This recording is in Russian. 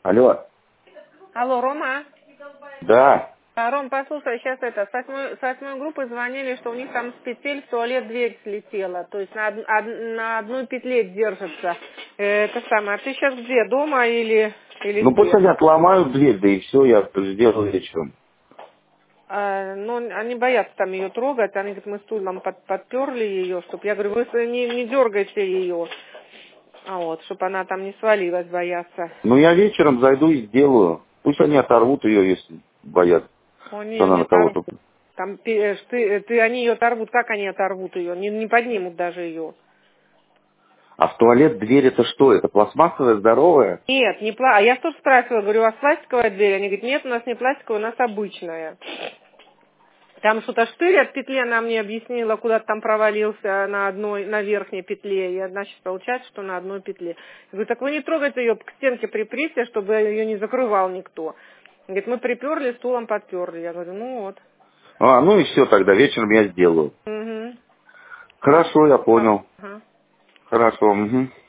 Алло. Алло, Рома? Да. Ром, послушай, сейчас с восьмой группы звонили, что у них там с петель в туалет дверь слетела. То есть на одной петле держится. Это самое. А ты сейчас где? Дома или Ну пусть где? они отломают дверь, да и все, я сделаю вечером. Ну, они боятся там ее трогать. Они говорят, мы стулом подперли ее, чтобы... Я говорю, вы не дергайте ее. Вот, чтобы она там не свалилась, боятся. Ну я вечером зайду и сделаю. Пусть они оторвут ее, если боятся, Они что ее она не на оторвут. кого-то... Там, они ее оторвут. Как они оторвут ее? Не поднимут даже ее. А в туалет дверь это что? Это пластмассовая, здоровая? Нет, а я тоже спрашивала, говорю, у вас пластиковая дверь? Они говорят, нет, у нас не пластиковая, у нас обычная. Там что-то штырь от петли, она мне объяснила, куда-то там провалился на верхней петле. И значит, получается, что на одной петле. Я говорю, так вы не трогайте ее, к стенке приприте, чтобы ее не закрывал никто. Говорит, мы приперли, стулом подперли. Я говорю, ну вот. А, ну и все тогда, вечером я сделаю. Угу. Хорошо, я понял. Ага. Хорошо, угу.